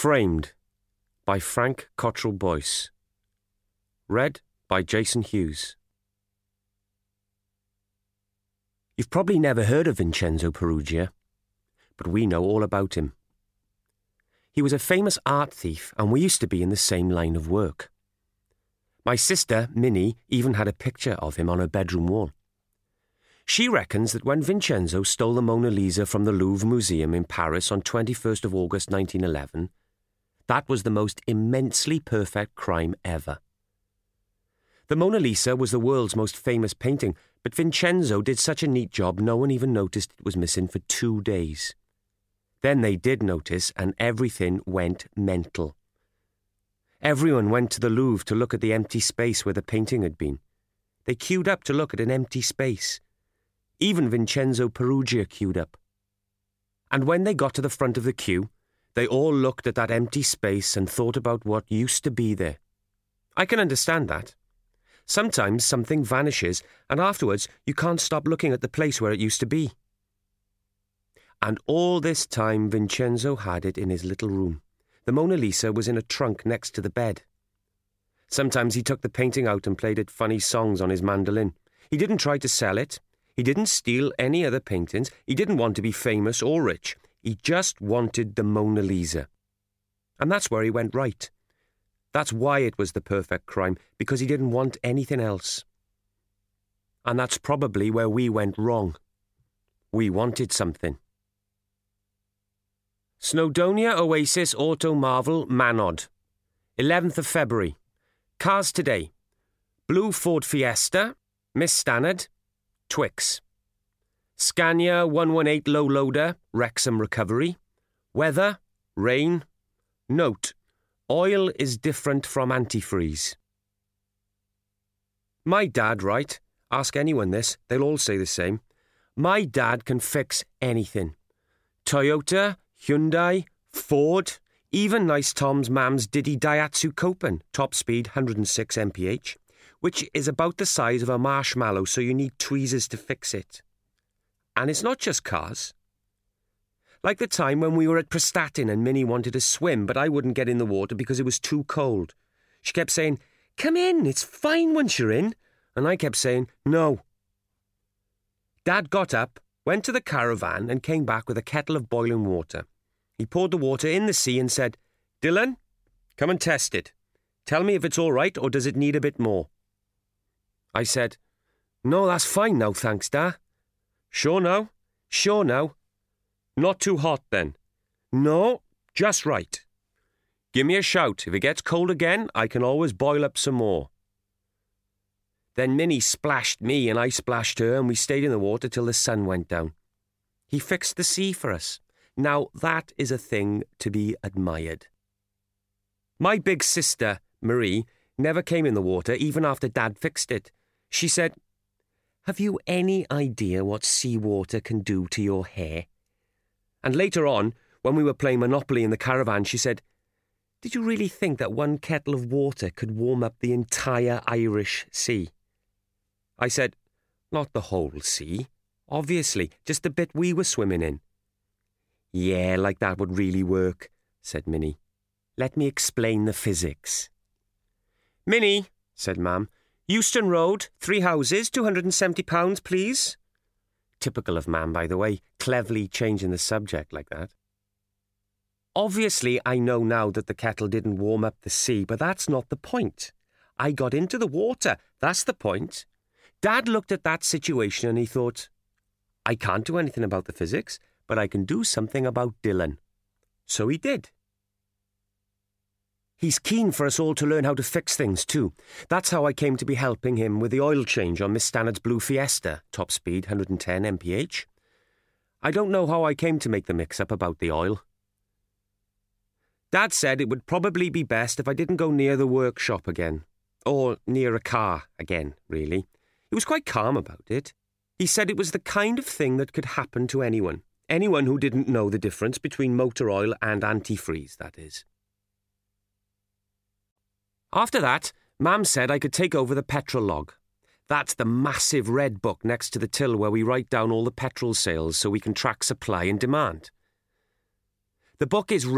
Framed by Frank Cottrell Boyce. Read by Jason Hughes. You've probably never heard of Vincenzo Peruggia, but we know all about him. He was a famous art thief, and we used to be in the same line of work. My sister, Minnie, even had a picture of him on her bedroom wall. She reckons that when Vincenzo stole the Mona Lisa from the Louvre Museum in Paris on 21st of August 1911, that was the most immensely perfect crime ever. The Mona Lisa was the world's most famous painting, but Vincenzo did such a neat job no one even noticed it was missing for 2 days. Then they did notice, and everything went mental. Everyone went to the Louvre to look at the empty space where the painting had been. They queued up to look at an empty space. Even Vincenzo Peruggia queued up. And when they got to the front of the queue, they all looked at that empty space and thought about what used to be there. I can understand that. Sometimes something vanishes, and afterwards you can't stop looking at the place where it used to be. And all this time Vincenzo had it in his little room. The Mona Lisa was in a trunk next to the bed. Sometimes he took the painting out and played it funny songs on his mandolin. He didn't try to sell it. He didn't steal any other paintings. He didn't want to be famous or rich. He just wanted the Mona Lisa. And that's where he went right. That's why it was the perfect crime, because he didn't want anything else. And that's probably where we went wrong. We wanted something. Snowdonia Oasis Auto Marvel Manod. 11th of February. Cars today. Blue Ford Fiesta, Miss Stannard, Twix. Scania 118 low loader, Wrexham recovery. Weather, rain. Note, oil is different from antifreeze. My dad, right? Ask anyone this, they'll all say the same. My dad can fix anything. Toyota, Hyundai, Ford, even Nice Tom's mam's Diddy Daihatsu Copen, top speed 106 mph, which is about the size of a marshmallow, so you need tweezers to fix it. And it's not just cars. Like the time when we were at Prestatyn and Minnie wanted to swim, but I wouldn't get in the water because it was too cold. She kept saying, "Come in, it's fine once you're in." And I kept saying, "No." Dad got up, went to the caravan and came back with a kettle of boiling water. He poured the water in the sea and said, "Dylan, come and test it. Tell me if it's all right or does it need a bit more?" I said, "No, that's fine now, thanks, Dad." "Sure now? Sure now? Not too hot then?" "No, just right." "Give me a shout. If it gets cold again, I can always boil up some more." Then Minnie splashed me and I splashed her and we stayed in the water till the sun went down. He fixed the sea for us. Now that is a thing to be admired. My big sister, Marie, never came in the water even after Dad fixed it. She said, "Have you any idea what seawater can do to your hair?" And later on, when we were playing Monopoly in the caravan, she said, "Did you really think that one kettle of water could warm up the entire Irish Sea?" I said, "Not the whole sea. Obviously, just the bit we were swimming in." "Yeah, like that would really work," said Minnie. "Let me explain the physics." "Minnie," said Mam, "Euston Road, 3 houses, £270, please." Typical of Mam, by the way, cleverly changing the subject like that. Obviously, I know now that the kettle didn't warm up the sea, but that's not the point. I got into the water, that's the point. Dad looked at that situation and he thought, I can't do anything about the physics, but I can do something about Dylan. So he did. He's keen for us all to learn how to fix things too. That's how I came to be helping him with the oil change on Miss Stannard's Blue Fiesta, top speed 110 mph. I don't know how I came to make the mix-up about the oil. Dad said it would probably be best if I didn't go near the workshop again. Or near a car again, really. He was quite calm about it. He said it was the kind of thing that could happen to anyone. Anyone who didn't know the difference between motor oil and antifreeze, that is. After that, Mam said I could take over the petrol log. That's the massive red book next to the till where we write down all the petrol sales so we can track supply and demand. The book is